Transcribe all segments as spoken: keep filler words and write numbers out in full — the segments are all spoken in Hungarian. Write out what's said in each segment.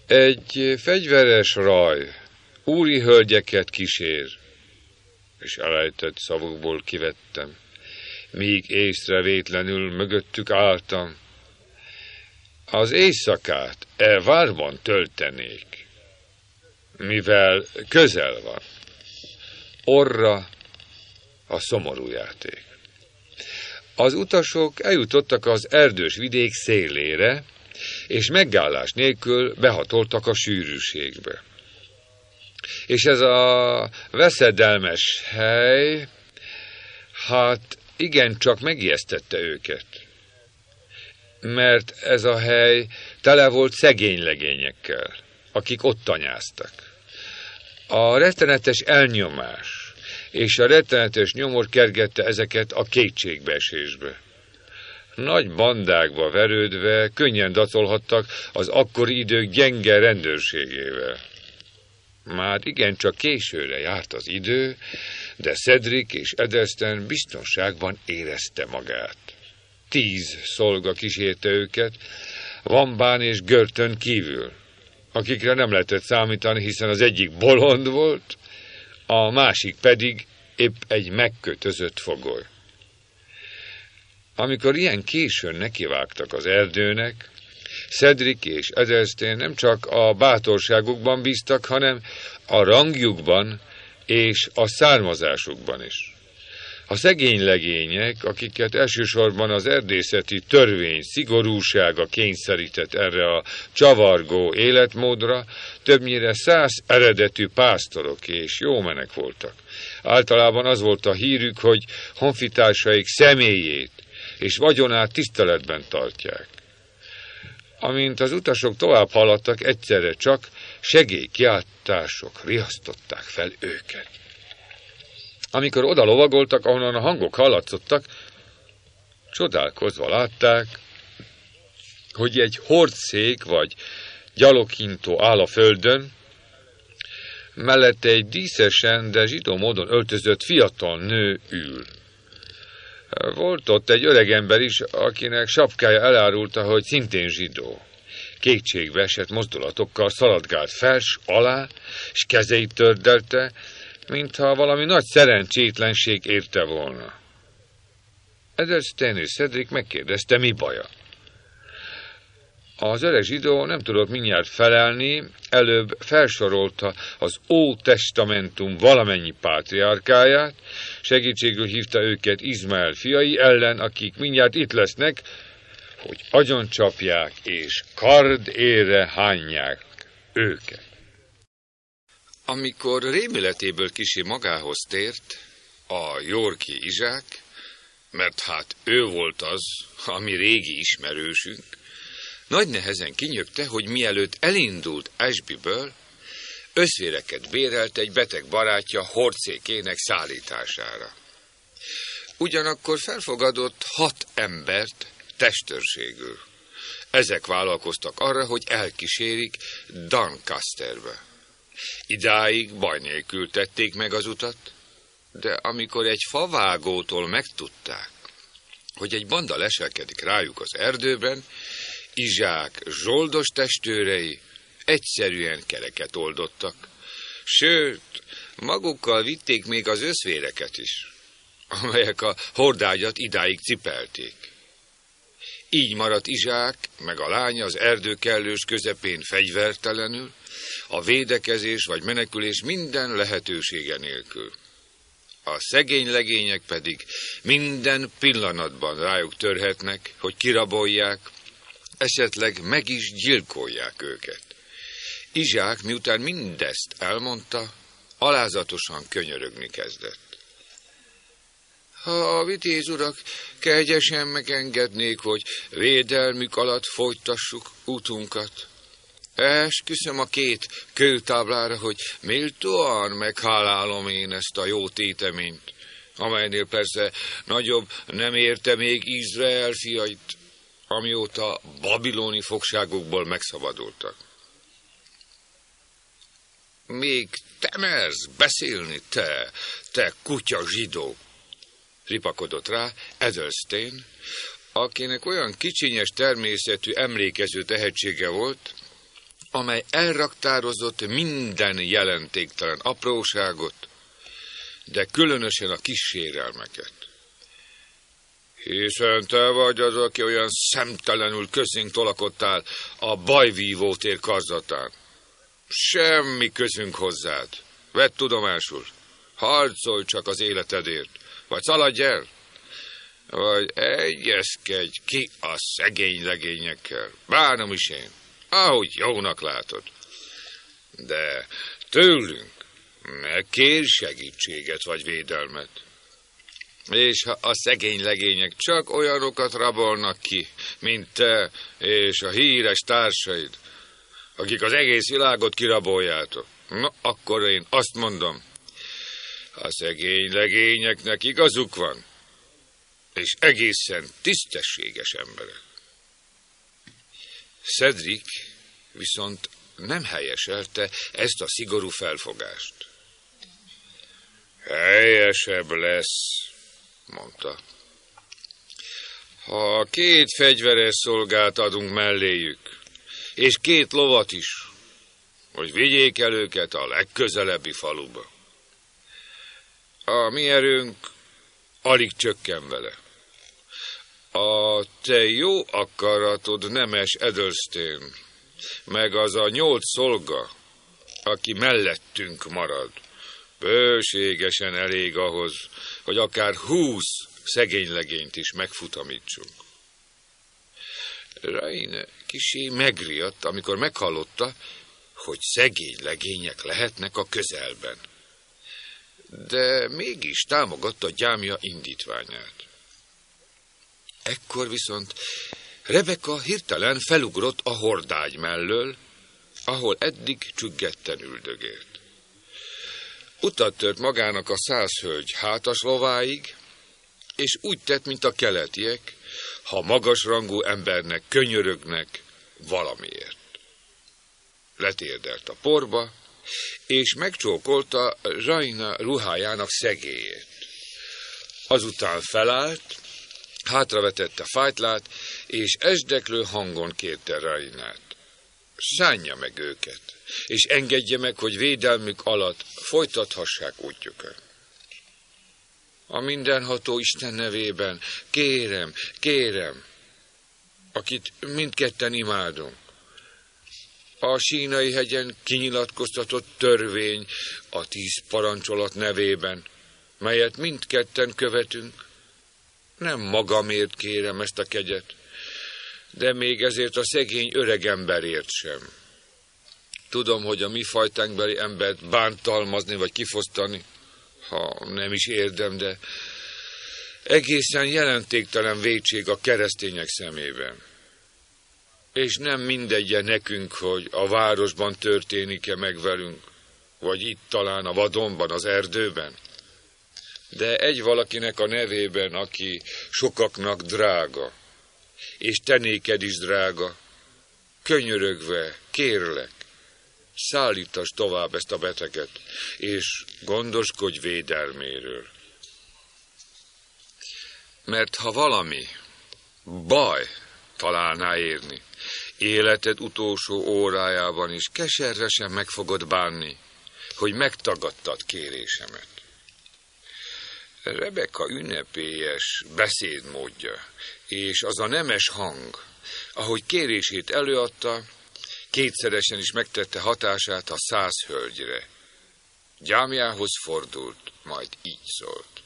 Egy fegyveres raj úri hölgyeket kísér, és elejtett szavukból kivettem, míg észrevétlenül mögöttük álltam. Az éjszakát e várban töltenék, mivel közel van. Orra a szomorú játék. Az utasok eljutottak az erdős vidék szélére, és megállás nélkül behatoltak a sűrűségbe. És ez a veszedelmes hely, hát igencsak megijesztette őket. Mert ez a hely tele volt szegény legényekkel, akik ott tanyáztak. A rettenetes elnyomás és a rettenetes nyomor kergette ezeket a kétségbeesésbe. Nagy bandákba verődve könnyen dacolhattak az akkori idők gyenge rendőrségével. Már igencsak későre járt az idő, de Cedric és Edelsten biztonságban érezte magát. Tíz szolga kísérte őket, Vambán és Görtön kívül, akikre nem lehetett számítani, hiszen az egyik bolond volt, a másik pedig épp egy megkötözött fogoly. Amikor ilyen későn nekivágtak az erdőnek, Cedric és Edelsten nem csak a bátorságukban bíztak, hanem a rangjukban és a származásukban is. A szegény legények, akiket elsősorban az erdészeti törvény szigorúsága kényszerített erre a csavargó életmódra, többnyire szász eredetű pásztorok és jómenek voltak. Általában az volt a hírük, hogy honfitársaik személyét és vagyonát tiszteletben tartják. Amint az utasok tovább haladtak, egyszerre csak segélykiáltások riasztották fel őket. Amikor oda lovagoltak, ahonnan a hangok hallatszottak, csodálkozva látták, hogy egy hordszék vagy gyaloghintó áll a földön, mellette egy díszesen, de zsidó módon öltözött fiatal nő ül. Volt ott egy öregember is, akinek sapkája elárulta, hogy szintén zsidó. Kétségbe esett mozdulatokkal szaladgált fel s alá, s kezeit tördelte, mintha valami nagy szerencsétlenség érte volna. Edelsten és Cedric megkérdezte, mi baja. Az öreg zsidó nem tudott mindjárt felelni, előbb felsorolta az Ótestamentum valamennyi pátriárkáját, segítségül hívta őket Izmael fiai ellen, akik mindjárt itt lesznek, hogy agyoncsapják és kardérre hányják őket. Amikor rémületéből kissé magához tért, a Yorki Izsák, mert hát ő volt az, ami régi ismerősünk, nagy nehezen kinyögte, hogy mielőtt elindult Ashbyből, összvéreket bérelt egy beteg barátja hordszékének szállítására. Ugyanakkor felfogadott hat embert testőrségül. Ezek vállalkoztak arra, hogy elkísérik Doncasterbe. Idáig baj nélkül tették meg az utat, de amikor egy favágótól megtudták, hogy egy banda leselkedik rájuk az erdőben, Izsák zsoldos testőrei egyszerűen kereket oldottak, sőt, magukkal vitték még az összvéreket is, amelyek a hordágyat idáig cipelték. Így maradt Izsák, meg a lánya az erdő kellős közepén fegyvertelenül, a védekezés vagy menekülés minden lehetősége nélkül. A szegény legények pedig minden pillanatban rájuk törhetnek, hogy kirabolják, esetleg meg is gyilkolják őket. Izsák, miután mindezt elmondta, alázatosan könyörögni kezdett. Ha a vitéz urak kegyesen megengednék, hogy védelmük alatt folytassuk útunkat, esküszöm a két kőtáblára, hogy méltóan meghálálom én ezt a jó téteményt, amelynél persze nagyobb nem érte még Izrael fiait, amióta babiloni fogságokból megszabadultak. Még te mersz beszélni, te, te kutya zsidó, ripakodott rá Edelsten, akinek olyan kicsinyes természetű emlékező tehetsége volt, amely elraktározott minden jelentéktelen apróságot, de különösen a kis sérelmeket. Hiszen te vagy az, aki olyan szemtelenül közénk tolakodtál a bajvívó tér karzatán. Semmi közünk hozzád. Vedd tudomásul, harcolj csak az életedért, vagy szaladj el, vagy egyezkedj ki a szegény legényekkel. Bánom is én, ahogy jónak látod. De tőlünk ne kérj segítséget vagy védelmet. És ha a szegény legények csak olyanokat rabolnak ki, mint te és a híres társaid, akik az egész világot kiraboljátok, na, akkor én azt mondom, a szegény legényeknek igazuk van, és egészen tisztességes emberek. Cedric viszont nem helyeselte ezt a szigorú felfogást. Helyesebb lesz, mondta, ha két fegyveres szolgát adunk melléjük, és két lovat is, hogy vigyék el őket a legközelebbi faluba. A mi erőnk alig csökken vele. A te jó akaratod, nemes Edelstein, meg az a nyolc szolga, aki mellettünk marad, bőségesen elég ahhoz, hogy akár húsz szegény legényt is megfutamítsunk. Raine kissé megriadt, amikor meghallotta, hogy szegény legények lehetnek a közelben. De mégis támogatta gyámja indítványát. Ekkor viszont Rebeka hirtelen felugrott a hordágy mellől, ahol eddig csüggetten üldögélt. Utat tört magának a száz hölgy hátas lováig, és úgy tett, mint a keletiek, ha magasrangú embernek könyörögnek valamiért. Letérdelt a porba, és megcsókolta Raina ruhájának szegélyét. Azután felállt, hátravetette fájtlát, és esdeklő hangon kérte Rainát. Szánja meg őket, és engedje meg, hogy védelmük alatt folytathassák útjukat. A mindenható Isten nevében kérem, kérem, akit mindketten imádunk. A Sínai hegyen kinyilatkoztatott törvény a tíz parancsolat nevében, melyet mindketten követünk. Nem magamért kérem ezt a kegyet, de még ezért a szegény öregemberért sem. Tudom, hogy a mi fajtánkbeli embert bántalmazni vagy kifosztani, ha nem is érdem, de egészen jelentéktelen vétség a keresztények szemében. És nem mindegye nekünk, hogy a városban történik-e meg velünk, vagy itt talán a vadonban, az erdőben. De egy valakinek a nevében, aki sokaknak drága, és te néked is drága, könyörögve, kérlek, szállítass tovább ezt a beteget, és gondoskodj védelméről. Mert ha valami baj találná érni, életed utolsó órájában is keservesen meg fogod bánni, hogy megtagadtad kérésemet. Rebeka ünnepélyes beszédmódja, és az a nemes hang, ahogy kérését előadta, kétszeresen is megtette hatását a száz hölgyre. Gyámjához fordult, majd így szólt.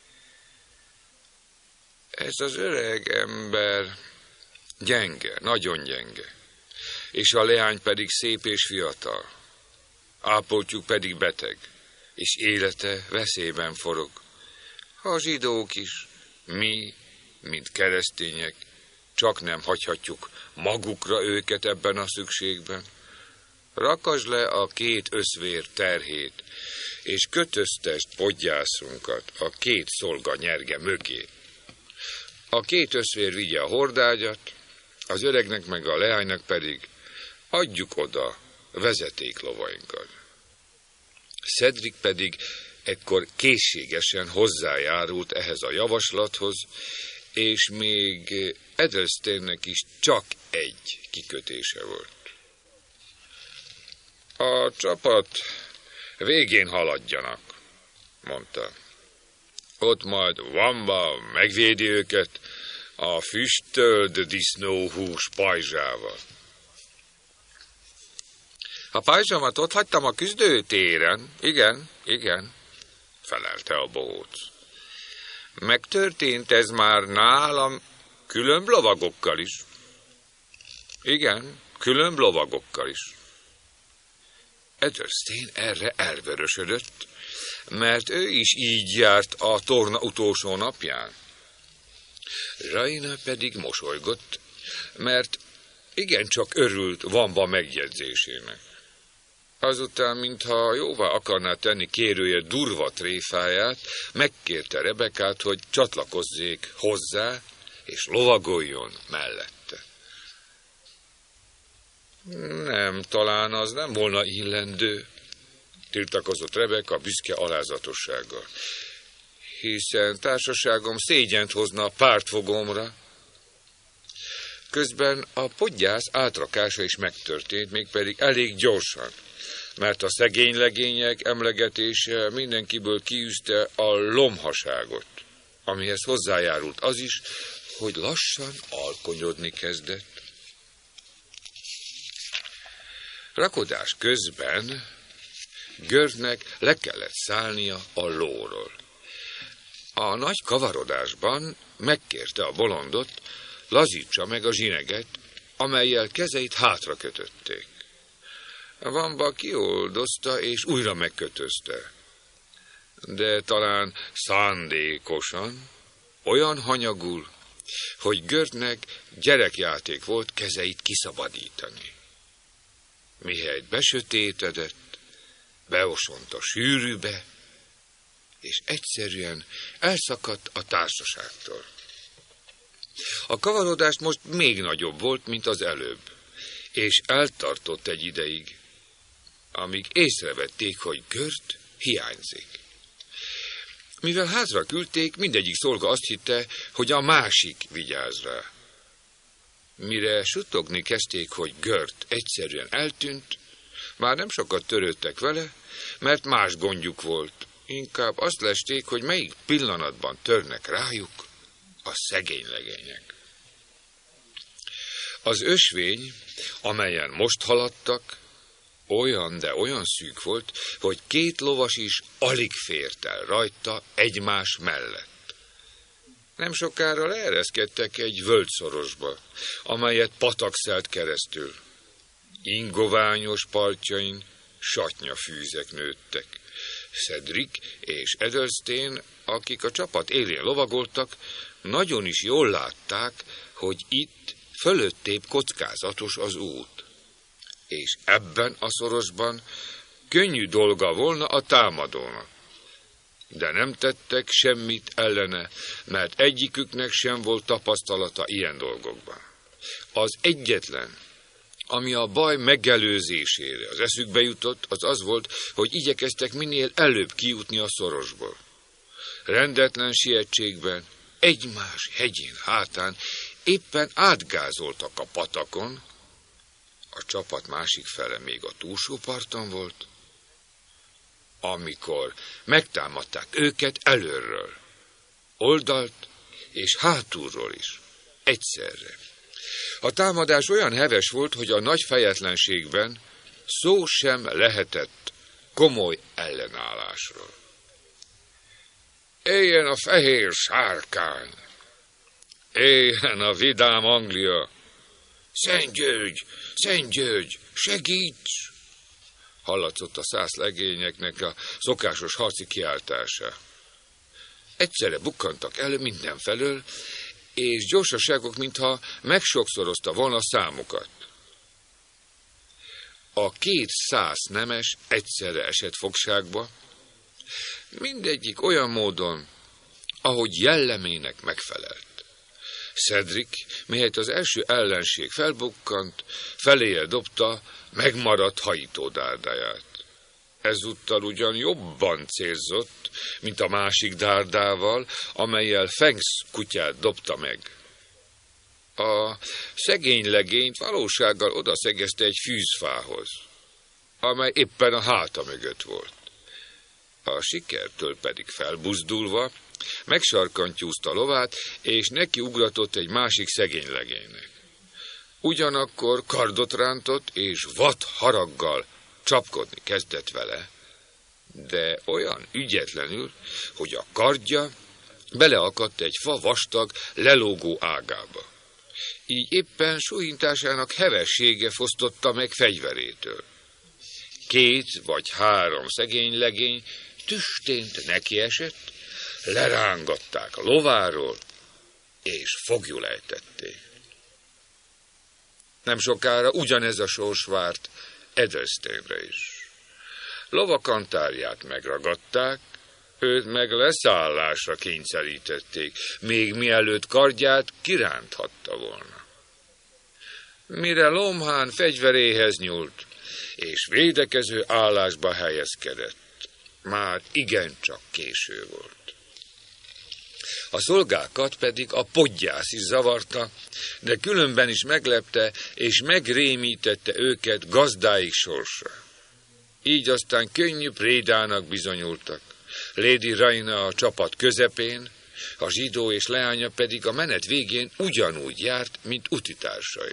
Ez az öreg ember gyenge, nagyon gyenge, és a leány pedig szép és fiatal. Ápoltjuk pedig beteg, és élete veszélyben forog. A zsidók is, mi, mint keresztények, csak nem hagyhatjuk magukra őket ebben a szükségben. Rakasd le a két összvér terhét, és kötöztesd podgyászunkat a két szolga nyerge mögé. A két összvér vigye a hordágyat, az öregnek meg a leánynak pedig adjuk oda vezetéklovainkat. Cedric pedig ekkor készségesen hozzájárult ehhez a javaslathoz, és még Edelsteinnek is csak egy kikötése volt. A csapat végén haladjanak, mondta. Ott majd Wamba megvédi őket a füstöld disznóhús pajzsával. A pajzsamat ott hagytam a küzdőtéren. Igen, igen, felelte a bohóc. Megtörtént ez már nálam különb lovagokkal is. Igen, különb lovagokkal is. Edelstein erre elvörösödött, mert ő is így járt a torna utolsó napján. Raina pedig mosolygott, mert igencsak örült Wamba megjegyzésének. Azután, mintha jóvá akarná tenni kérője durva tréfáját, megkérte Rebekát, hogy csatlakozzék hozzá, és lovagoljon mellette. Nem, talán az nem volna illendő, tiltakozott Rebeka büszke alázatossággal, hiszen társaságom szégyent hozna a pártfogomra. Közben a podgyász átrakása is megtörtént, mégpedig elég gyorsan, mert a szegény legények emlegetése mindenkiből kiűzte a lomhaságot, amihez hozzájárult az is, hogy lassan alkonyodni kezdett. Rakodás közben Görtnek le kellett szállnia a lóról. A nagy kavarodásban megkérte a bolondot, lazítsa meg a zsineget, amellyel kezeit hátra kötötték. Wamba kioldozta és újra megkötözte, de talán szándékosan, olyan hanyagul, hogy Görtnek gyerekjáték volt kezeit kiszabadítani. Mihelyt besötétedett, beosont a sűrűbe, és egyszerűen elszakadt a társaságtól. A kavarodás most még nagyobb volt, mint az előbb, és eltartott egy ideig, amíg észrevették, hogy Gört hiányzik. Mivel házra küldték, mindegyik szolga azt hitte, hogy a másik vigyáz rá. Mire suttogni kezdték, hogy Gört egyszerűen eltűnt, már nem sokat törődtek vele, mert más gondjuk volt. Inkább azt lesték, hogy melyik pillanatban törnek rájuk a szegény legények. Az ösvény, amelyen most haladtak, olyan, de olyan szűk volt, hogy két lovas is alig fért el rajta egymás mellett. Nem sokára leereszkedtek egy völgyszorosba, amelyet patak szelt keresztül. Ingoványos partjain satnyafűzek nőttek. Cedric és Edelstein, akik a csapat élén lovagoltak, nagyon is jól látták, hogy itt fölöttébb kockázatos az út. És ebben a szorosban könnyű dolga volna a támadónak. De nem tettek semmit ellene, mert egyiküknek sem volt tapasztalata ilyen dolgokban. Az egyetlen, ami a baj megelőzésére az eszükbe jutott, az az volt, hogy igyekeztek minél előbb kijutni a szorosból. Rendetlen sietségben, egymás hegyén hátán éppen átgázoltak a patakon, a csapat másik fele még a túlsó parton volt, amikor megtámadták őket előről, oldalt és hátulról is, egyszerre. A támadás olyan heves volt, hogy a nagy fejetlenségben szó sem lehetett komoly ellenállásról. Éljen a fehér sárkány! Éljen a vidám Anglia! Szent György! Szent György! Segíts! Hallatszott a szász legényeknek a szokásos harci kiáltása. Egyszerre bukkantak elő mindenfelől, és gyorsaságok, mintha megsokszorozta volna számukat. A két szász nemes egyszerre esett fogságba, mindegyik olyan módon, ahogy jellemének megfelelt. Cedric, mihelyt az első ellenség felbukkant, feléje dobta megmaradt hajítódárdáját. Ezúttal ugyan jobban célzott, mint a másik dárdával, amellyel Fangs kutyát dobta meg. A szegény legényt valósággal odaszegezte egy fűzfához. amely éppen a háta mögött volt. A sikertől pedig felbuzdulva megsarkantyúzta lovát, és neki ugratott egy másik szegény legénynek. Ugyanakkor kardot rántott, és vad haraggal csapkodni kezdett vele, de olyan ügyetlenül, hogy a kardja beleakadt egy fa vastag, lelógó ágába. Így éppen suhintásának hevessége fosztotta meg fegyverétől. Két vagy három szegény legény tüstént nekiesett, lerángatták a lováról, és foglyul ejtették. Nem sokára ugyanez a sors várt Edelsteinre is. Lovakantárját megragadták, őt meg leszállásra kényszerítették, még mielőtt kardját kiránthatta volna. Mire Lomhán fegyveréhez nyúlt, és védekező állásba helyezkedett, már igencsak késő volt. A szolgákat pedig a podgyász is zavarta, de különben is meglepte és megrémítette őket gazdáik sorsa. Így aztán könnyű prédának bizonyultak. Lady Raina a csapat közepén, a zsidó és leánya pedig a menet végén ugyanúgy járt, mint utitársai.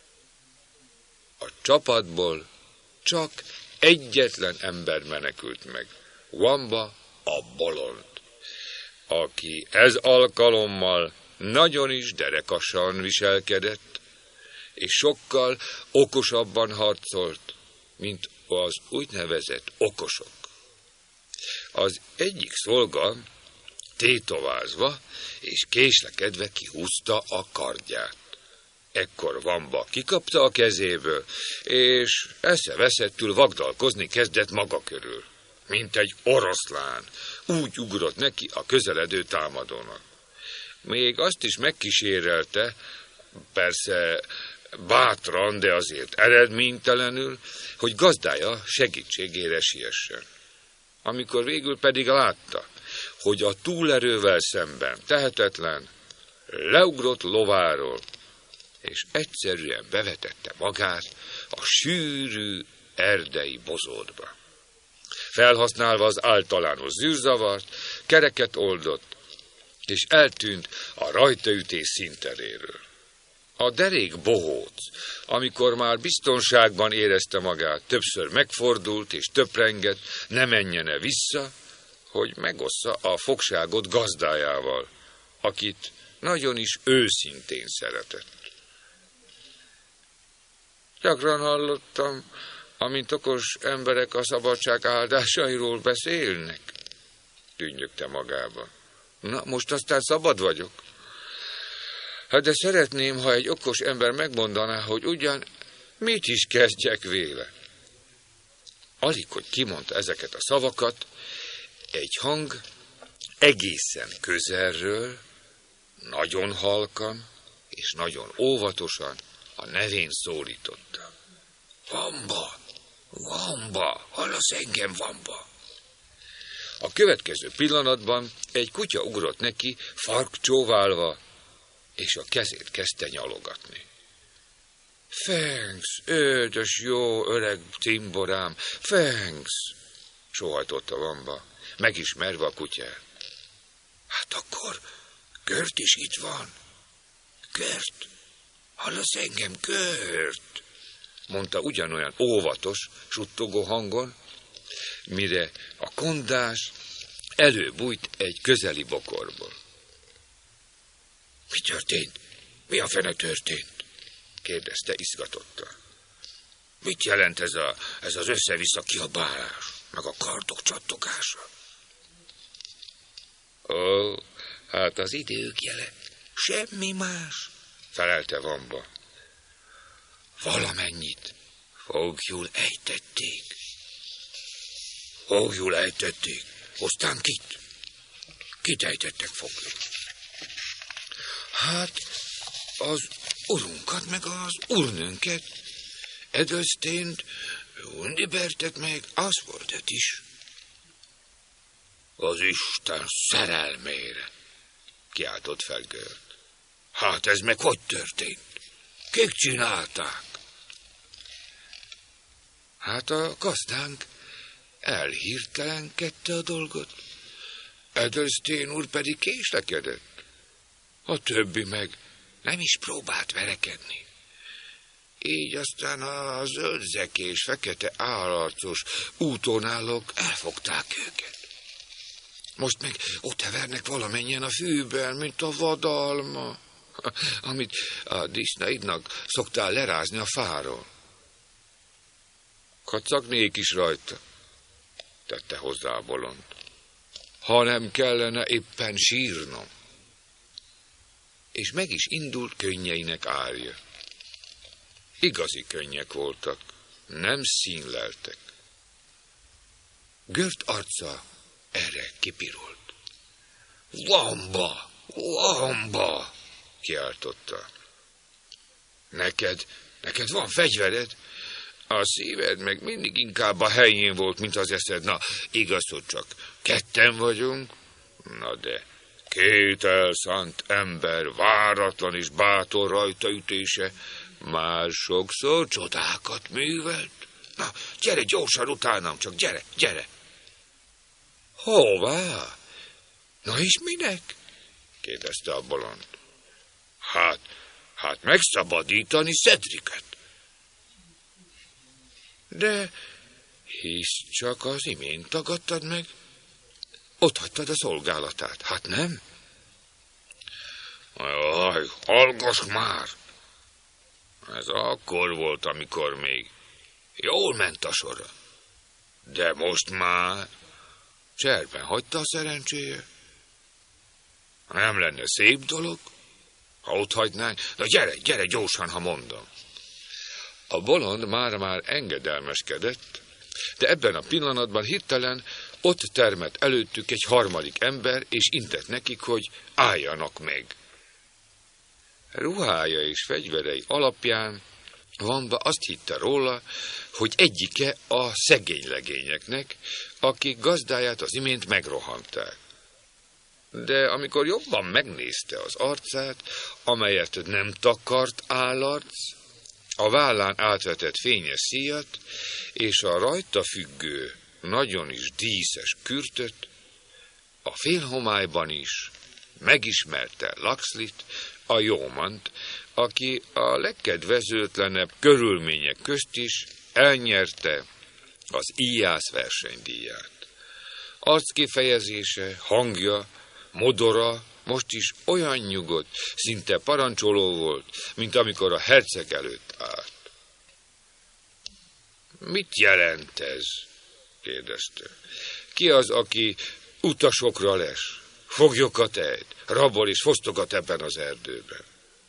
A csapatból csak egyetlen ember menekült meg, Wamba a bolond, aki ez alkalommal nagyon is derekasan viselkedett, és sokkal okosabban harcolt, mint az úgynevezett okosok. Az egyik szolga tétovázva és késlekedve kihúzta a kardját. Ekkor Wamba kikapta a kezéből, és eszeveszettül vagdalkozni kezdett maga körül, mint egy oroszlán. Úgy ugrott neki a közeledő támadónak. Még azt is megkísérelte, persze bátran, de azért eredménytelenül, hogy gazdája segítségére siessen. Amikor végül pedig látta, hogy a túlerővel szemben tehetetlen, leugrott lováról, és egyszerűen bevetette magát a sűrű erdei bozótba. Felhasználva az általános zűrzavart, kereket oldott, és eltűnt a rajtaütés színteréről. A derék bohóc, amikor már biztonságban érezte magát, többször megfordult és töprengett, ne menjene vissza, hogy megossza a fogságot gazdájával, akit nagyon is őszintén szeretett. Gyakran hallottam, amint okos emberek a szabadság áldásairól beszélnek, tűnnyögte magába. Na, most aztán szabad vagyok. Hát de szeretném, ha egy okos ember megmondaná, hogy ugyan mit is kezdjek véle. Alig, hogy kimondta ezeket a szavakat, egy hang egészen közelről, nagyon halkan és nagyon óvatosan a nevén szólította. Wamba, Wamba, hallasz engem, Wamba? A következő pillanatban egy kutya ugrott neki, farkcsóválva, és a kezét kezdte nyalogatni. Fangs, ötös jó öreg cimborám, Fangs, sóhajtotta Wamba, megismerve a kutyát. Hát akkor Kört is itt van. Kört, hallasz engem, Kört? Mondta ugyanolyan óvatos, suttogó hangon, mire a kondás előbújt egy közeli bokorból. Mi történt? Mi a fene történt? Kérdezte izgatottan. Mit jelent ez, a, ez az össze-vissza kiabálás, meg a kardok csattogása? Ó, hát az idők jele. Semmi más, felelte Wamba. Valamennyit fogjul ejtették. Fogjul ejtették. Aztán kit? Kit ejtettek fogjul? Hát az urunkat, meg az urnünket, Edelsteint, Hundibertet, meg Asfordet is. Az Isten szerelmére, kiáltott fel Gört. Hát ez meg hogy történt? Kik csinálták? Hát a gazdánk elhirtelenkedte a dolgot. Edelstein úr pedig késlekedett. A többi meg nem is próbált verekedni. Így aztán a zöldzek és fekete állarcos útonállók elfogták őket. Most meg ott hevernek valamennyien a fűben, mint a vadalma, amit a disznaidnak szoktál lerázni a fáról. Kacagnék is rajta, tette hozzá a bolond. Ha nem kellene éppen sírnom. És meg is indult könnyeinek árja. Igazi könnyek voltak, nem színleltek. Gört arca erre kipirult. Vamba, vamba, kiáltotta. Neked, neked van fegyvered? A szíved meg mindig inkább a helyén volt, mint az eszed. Na, igaz, hogy csak ketten vagyunk? Na de, két elszánt ember, váratlan és bátor rajtaütése, már sokszor csodákat művelt. Na, gyere gyorsan utánam, csak gyere, gyere. Hová? Na és minek? kérdezte a bolond. Hát, hát megszabadítani Cedricet. De hisz csak az imént tagadtad meg. Ott hagytad a szolgálatát, hát nem? Jaj, hallgass már! Ez akkor volt, amikor még jól ment a sora. De most már cserben hagyta a szerencséje. Nem lenne szép dolog, ha ott hagynánk? Na gyere, gyere gyorsan, ha mondom. A bolond már-már engedelmeskedett, de ebben a pillanatban hirtelen ott termett előttük egy harmadik ember, és intett nekik, hogy álljanak meg. Ruhája és fegyverei alapján Vamba azt hitte róla, hogy egyike a szegény legényeknek, akik gazdáját az imént megrohanták. De amikor jobban megnézte az arcát, amelyet nem takart állarc, a vállán átvetett fényes szíjat, és a rajta függő, nagyon is díszes kürtöt, a félhomályban is megismerte Laxlit, a jómant, aki a legkedvezőtlenebb körülmények közt is elnyerte az íjász versenydíját. Arckifejezése, hangja, modora most is olyan nyugodt, szinte parancsoló volt, mint amikor a herceg előtt állt. Mit jelent ez? kérdezte. Ki az, aki utasokra les, foglyokat ejt, rabol és fosztogat ebben az erdőben?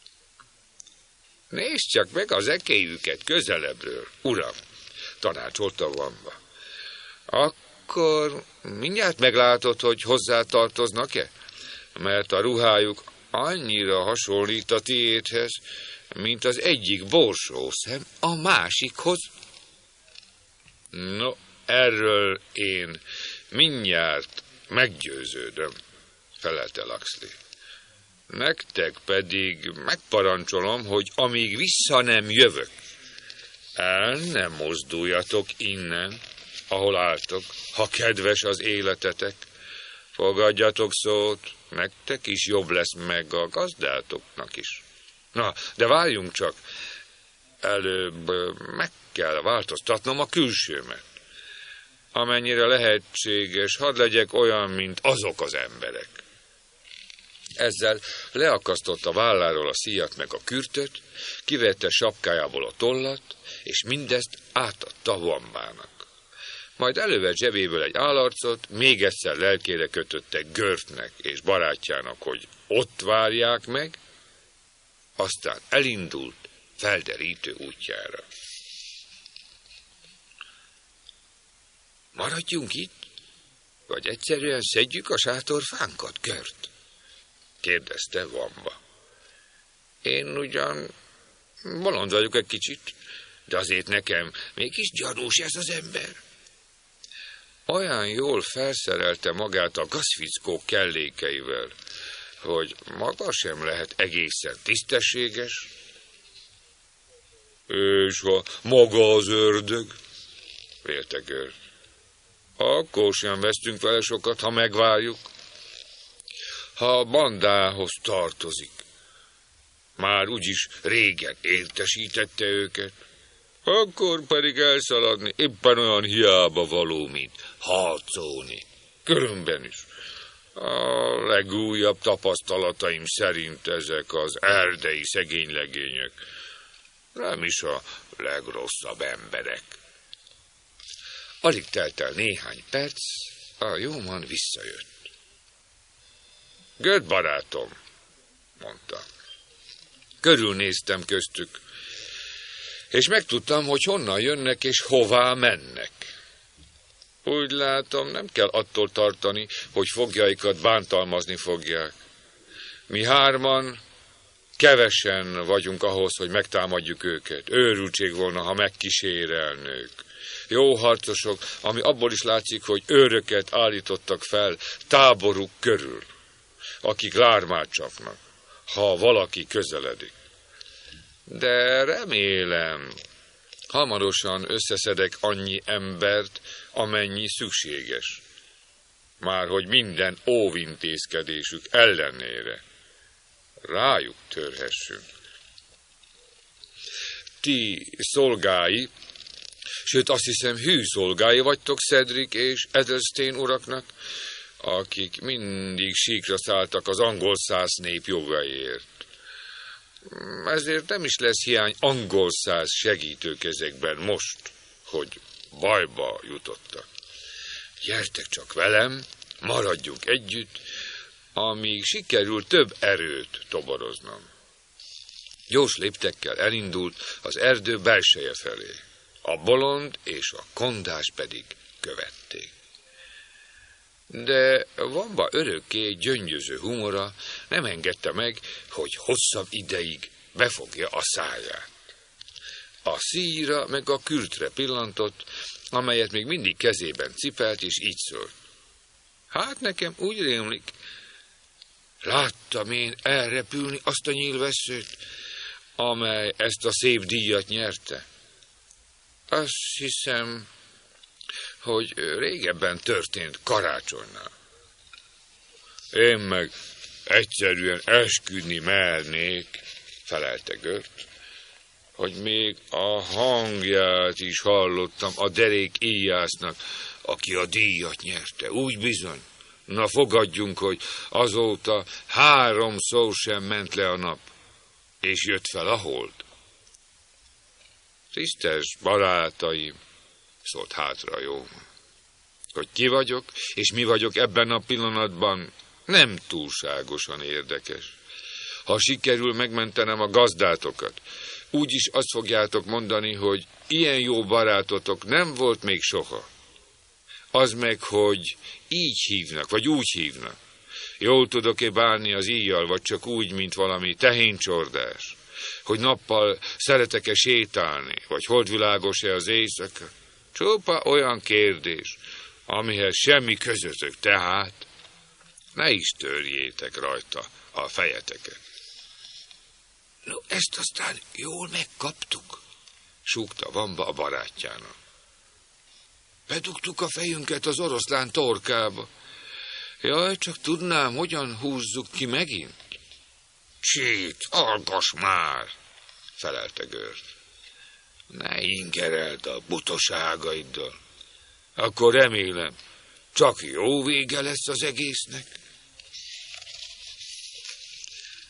Nézd csak meg az ekélyüket közelebbről, uram, tanácsolta Vamba. Akkor mindjárt meglátod, hogy hozzá tartoznak-e? Mert a ruhájuk annyira hasonlít a tiédhez, mint az egyik borsószem a másikhoz. No, erről én mindjárt meggyőződöm, felelte Laxli. Nektek pedig megparancsolom, hogy amíg vissza nem jövök, el nem mozduljatok innen, ahol álltok, ha kedves az életetek. Fogadjatok szót, nektek is jobb lesz, meg a gazdátoknak is. Na, de várjunk csak, előbb meg kell változtatnom a külsőmet. Amennyire lehetséges, hadd legyek olyan, mint azok az emberek. Ezzel leakasztotta válláról a szíjat meg a kürtöt, kivette sapkájából a tollat, és mindezt átadta Vambának. Majd elővett zsebéből egy állarcot, még egyszer lelkére kötötte Görtnek és barátjának, hogy ott várják meg, aztán elindult felderítő útjára. Maradjunk itt, vagy egyszerűen szedjük a sátorfánkat, Gört? kérdezte Vamba. Én ugyan bolond vagyok egy kicsit, de azért nekem mégis gyanús ez az ember. Olyan jól felszerelte magát a gazfickó kellékeivel, hogy maga sem lehet egészen tisztességes. És ha maga az ördög, vélte Gör. Akkor sem vesztünk vele sokat, ha megvárjuk. Ha a bandához tartozik, már úgyis régen értesítette őket, akkor pedig elszaladni éppen olyan hiába való, mint harcolni. Különben is. A legújabb tapasztalataim szerint ezek az erdei szegénylegények nem is a legrosszabb emberek. Alig telt el néhány perc, a jóman visszajött. Göt barátom, mondta. Körülnéztem köztük, és megtudtam, hogy honnan jönnek és hová mennek. Úgy látom, nem kell attól tartani, hogy foglyaikat bántalmazni fogják. Mi hárman kevesen vagyunk ahhoz, hogy megtámadjuk őket. Őrültség volna, ha megkísérelnők. Jó harcosok, ami abból is látszik, hogy őröket állítottak fel táboruk körül, akik lármát csapnak, ha valaki közeledik. De remélem, hamarosan összeszedek annyi embert, amennyi szükséges. Márhogy minden óvintézkedésük ellenére rájuk törhessünk. Ti szolgái, sőt azt hiszem hű szolgái vagytok Cedric és Edelstein uraknak, akik mindig síkra szálltak az angol szász nép jogaiért. Ezért nem is lesz hiány angol száz segítőkezekben most, hogy bajba jutottak. Gyertek csak velem, maradjunk együtt, amíg sikerül több erőt toboroznom. Gyors léptekkel elindult az erdő belseje felé. A bolond és a kondás pedig követték. De Vamba örökké gyöngyöző humora nem engedte meg, hogy hosszabb ideig befogja a száját. A szíjra meg a kürtre pillantott, amelyet még mindig kezében cipelt, és így szólt. Hát nekem úgy rémlik, láttam én elrepülni azt a nyílvesszőt, amely ezt a szép díjat nyerte. Azt hiszem, hogy régebben történt karácsonynál. Én meg egyszerűen esküdni mernék, felelte Gört, hogy még a hangját is hallottam a derék íjásznak, aki a díjat nyerte. Úgy bizony. Na fogadjunk, hogy azóta háromszor sem ment le a nap, és jött fel a hold. Tisztes barátaim, szólt hátra a jóman, hogy ki vagyok, és mi vagyok ebben a pillanatban, nem túlságosan érdekes. Ha sikerül megmentenem a gazdátokat, úgyis azt fogjátok mondani, hogy ilyen jó barátotok nem volt még soha. Az meg, hogy így hívnak, vagy úgy hívnak. Jól tudok-e bánni az íjjal, vagy csak úgy, mint valami tehéncsordás? Hogy nappal szeretek-e sétálni, vagy holdvilágos-e az éjszaka? Csupa olyan kérdés, amihez semmi közöttök, tehát ne is törjétek rajta a fejeteket. No, ezt aztán jól megkaptuk, súgta Vamba a barátjának. Bedugtuk a fejünket az oroszlán torkába. Jaj, csak tudnám, hogyan húzzuk ki megint. Csít, hallgass már, felelte Gört. Ne ingereld a butaságaiddal. Akkor remélem, csak jó vége lesz az egésznek.